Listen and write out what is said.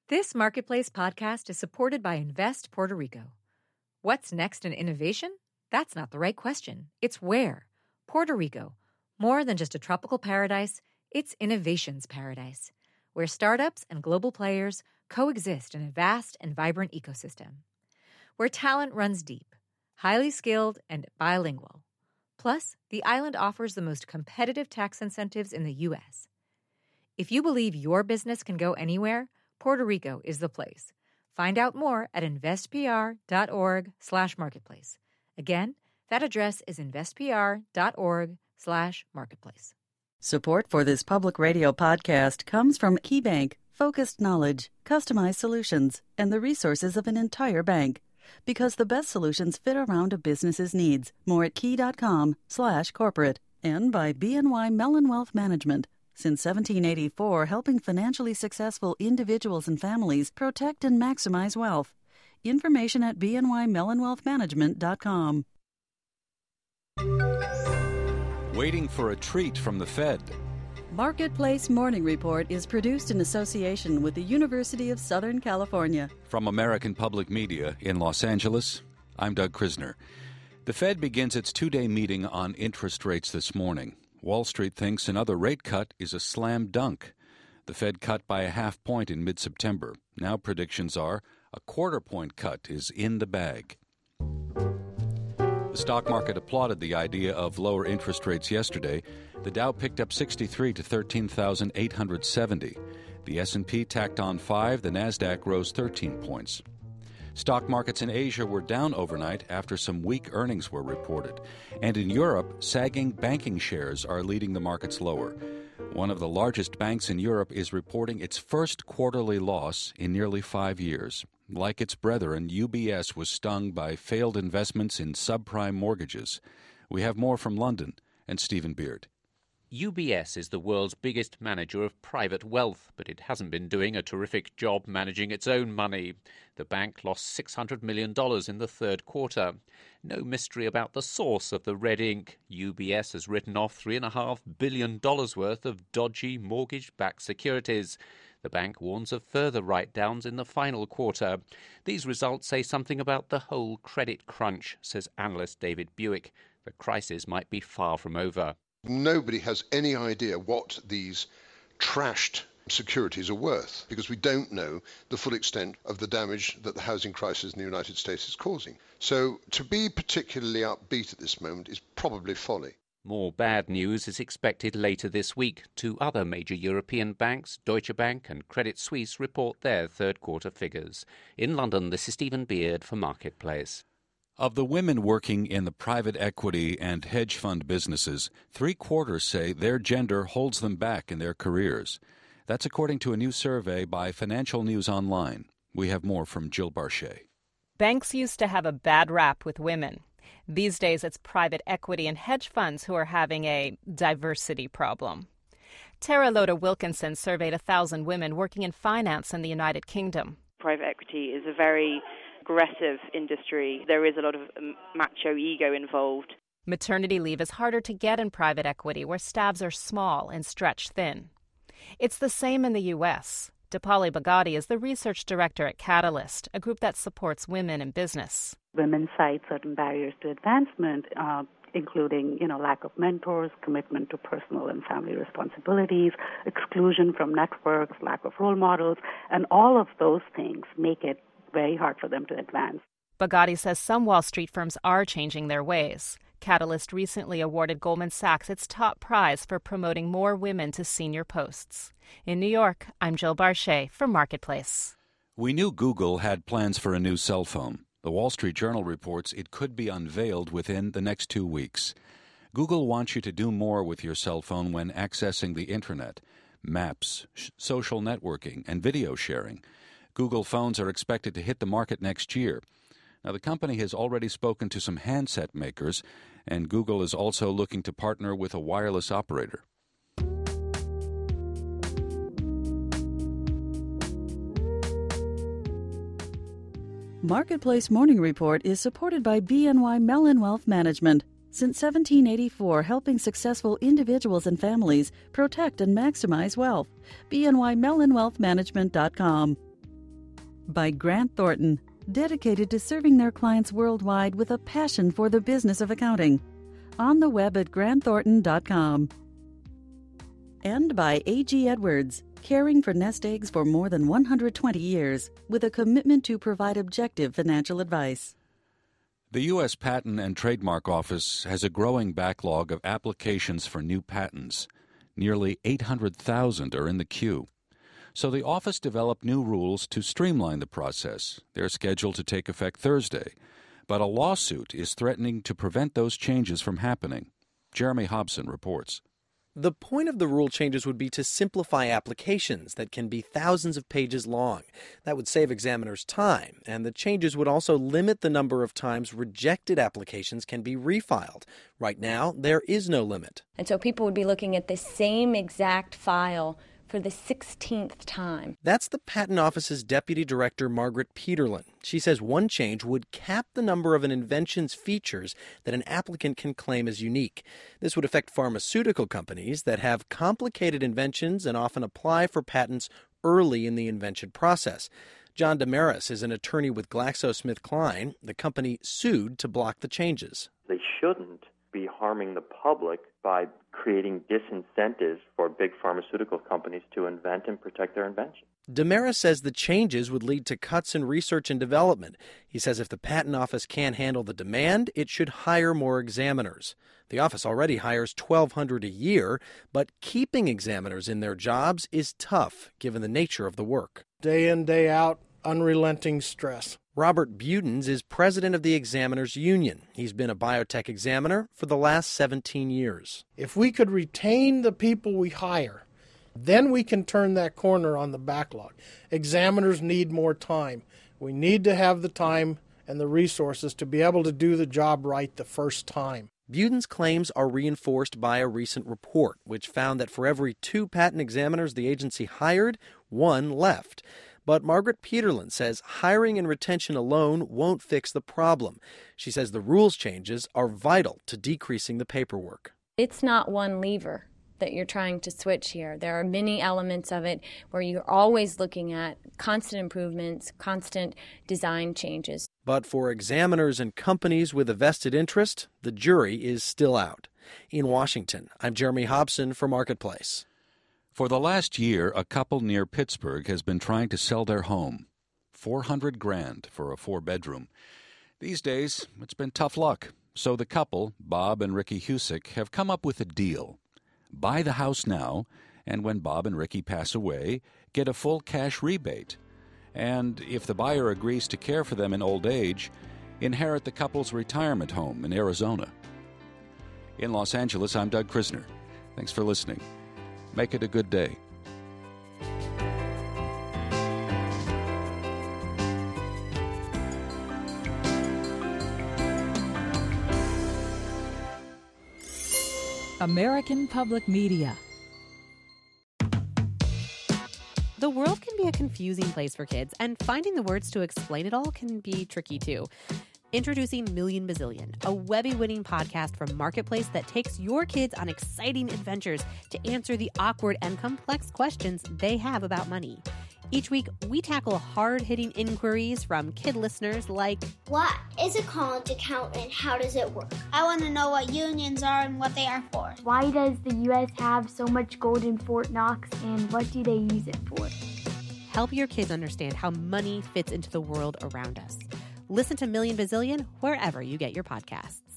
This Marketplace podcast is supported by Invest Puerto Rico. What's next in innovation? That's not the right question. It's where. Puerto Rico. More than just a tropical paradise, it's innovation's paradise, where startups and global players coexist in a vast and vibrant ecosystem. Where talent runs deep, highly skilled, and bilingual. Plus, the island offers the most competitive tax incentives in the U.S. If you believe your business can go anywhere, Puerto Rico is the place. Find out more at investpr.org/marketplace. Again, that address is investpr.org/marketplace. Support for this public radio podcast comes from KeyBank, focused knowledge, customized solutions, and the resources of an entire bank. Because the best solutions fit around a business's needs. More at key.com/corporate. And by BNY Mellon Wealth Management. Since 1784, helping financially successful individuals and families protect and maximize wealth. Information at bnymellonwealthmanagement.com. Waiting for a treat from the Fed. Marketplace Morning Report is produced in association with the University of Southern California. From American Public Media in Los Angeles, I'm Doug Krisner. The Fed begins its two-day meeting on interest rates this morning. Wall Street thinks another rate cut is a slam dunk. The Fed cut by a half point in mid-September. Now predictions are a quarter-point cut is in the bag. The stock market applauded the idea of lower interest rates yesterday. The Dow picked up 63 to 13,870. The S&P tacked on 5. The Nasdaq rose 13 points. Stock markets in Asia were down overnight after some weak earnings were reported. And in Europe, sagging banking shares are leading the markets lower. One of the largest banks in Europe is reporting its first quarterly loss in nearly 5 years. Like its brethren, UBS was stung by failed investments in subprime mortgages. We have more from London and Stephen Beard. UBS is the world's biggest manager of private wealth, but it hasn't been doing a terrific job managing its own money. The bank lost $600 million in the third quarter. No mystery about the source of the red ink. UBS has written off $3.5 billion worth of dodgy mortgage-backed securities. The bank warns of further write-downs in the final quarter. These results say something about the whole credit crunch, says analyst David Buick. The crisis might be far from over. Nobody has any idea what these trashed securities are worth because we don't know the full extent of the damage that the housing crisis in the United States is causing. So to be particularly upbeat at this moment is probably folly. More bad news is expected later this week. Two other major European banks, Deutsche Bank and Credit Suisse, report their third-quarter figures. In London, this is Stephen Beard for Marketplace. Of the women working in the private equity and hedge fund businesses, 3/4 say their gender holds them back in their careers. That's according to a new survey by Financial News Online. We have more from Jill Barchet. Banks used to have a bad rap with women. These days, it's private equity and hedge funds who are having a diversity problem. Tara Loda Wilkinson surveyed 1,000 women working in finance in the United Kingdom. Private equity is a very aggressive industry. There is a lot of macho ego involved. Maternity leave is harder to get in private equity, where staffs are small and stretched thin. It's the same in the U.S. Dipali Bhagati is the research director at Catalyst, a group that supports women in business. Women cite certain barriers to advancement, including, lack of mentors, commitment to personal and family responsibilities, exclusion from networks, lack of role models, and all of those things make it very hard for them to advance. Bhagati says some Wall Street firms are changing their ways. Catalyst recently awarded Goldman Sachs its top prize for promoting more women to senior posts. In New York, I'm Jill Barchet for Marketplace. We knew Google had plans for a new cell phone. The Wall Street Journal reports it could be unveiled within the next 2 weeks. Google wants you to do more with your cell phone when accessing the Internet, maps, social networking, and video sharing. Google phones are expected to hit the market next year. Now, the company has already spoken to some handset makers, and Google is also looking to partner with a wireless operator. Marketplace Morning Report is supported by BNY Mellon Wealth Management. Since 1784, helping successful individuals and families protect and maximize wealth. BNYMellonWealthManagement.com. By Grant Thornton, dedicated to serving their clients worldwide with a passion for the business of accounting. On the web at grantthornton.com. And by A.G. Edwards, caring for nest eggs for more than 120 years, with a commitment to provide objective financial advice. The U.S. Patent and Trademark Office has a growing backlog of applications for new patents. Nearly 800,000 are in the queue. So the office developed new rules to streamline the process. They're scheduled to take effect Thursday. But a lawsuit is threatening to prevent those changes from happening. Jeremy Hobson reports. The point of the rule changes would be to simplify applications that can be thousands of pages long. That would save examiners time, and the changes would also limit the number of times rejected applications can be refiled. Right now, there is no limit. And so people would be looking at the same exact file for the 16th time. That's the Patent Office's Deputy Director, Margaret Peterlin. She says one change would cap the number of an invention's features that an applicant can claim as unique. This would affect pharmaceutical companies that have complicated inventions and often apply for patents early in the invention process. John Damaris is an attorney with GlaxoSmithKline. The company sued to block the changes. They shouldn't be harming the public by creating disincentives for big pharmaceutical companies to invent and protect their invention. Damaris says the changes would lead to cuts in research and development. He says if the Patent Office can't handle the demand, it should hire more examiners. The office already hires 1,200 a year, but keeping examiners in their jobs is tough given the nature of the work. Day in, day out, unrelenting stress. Robert Butens is president of the Examiners Union. He's been a biotech examiner for the last 17 years. If we could retain the people we hire, then we can turn that corner on the backlog. Examiners need more time. We need to have the time and the resources to be able to do the job right the first time. Butens' claims are reinforced by a recent report, which found that for every 2 patent examiners the agency hired, 1 left. But Margaret Peterlin says hiring and retention alone won't fix the problem. She says the rules changes are vital to decreasing the paperwork. It's not one lever that you're trying to switch here. There are many elements of it where you're always looking at constant improvements, constant design changes. But for examiners and companies with a vested interest, the jury is still out. In Washington, I'm Jeremy Hobson for Marketplace. For the last year, a couple near Pittsburgh has been trying to sell their home. $400,000 for a 4-bedroom. These days, it's been tough luck. So the couple, Bob and Ricky Husick, have come up with a deal. Buy the house now, and when Bob and Ricky pass away, get a full cash rebate. And if the buyer agrees to care for them in old age, inherit the couple's retirement home in Arizona. In Los Angeles, I'm Doug Krisner. Thanks for listening. Make it a good day. American Public Media. The world can be a confusing place for kids, and finding the words to explain it all can be tricky too. Introducing Million Bazillion, a Webby-winning podcast from Marketplace that takes your kids on exciting adventures to answer the awkward and complex questions they have about money. Each week, we tackle hard-hitting inquiries from kid listeners like, what is a college account and how does it work? I want to know what unions are and what they are for. Why does the U.S. have so much gold in Fort Knox and what do they use it for? Help your kids understand how money fits into the world around us. Listen to Million Bazillion wherever you get your podcasts.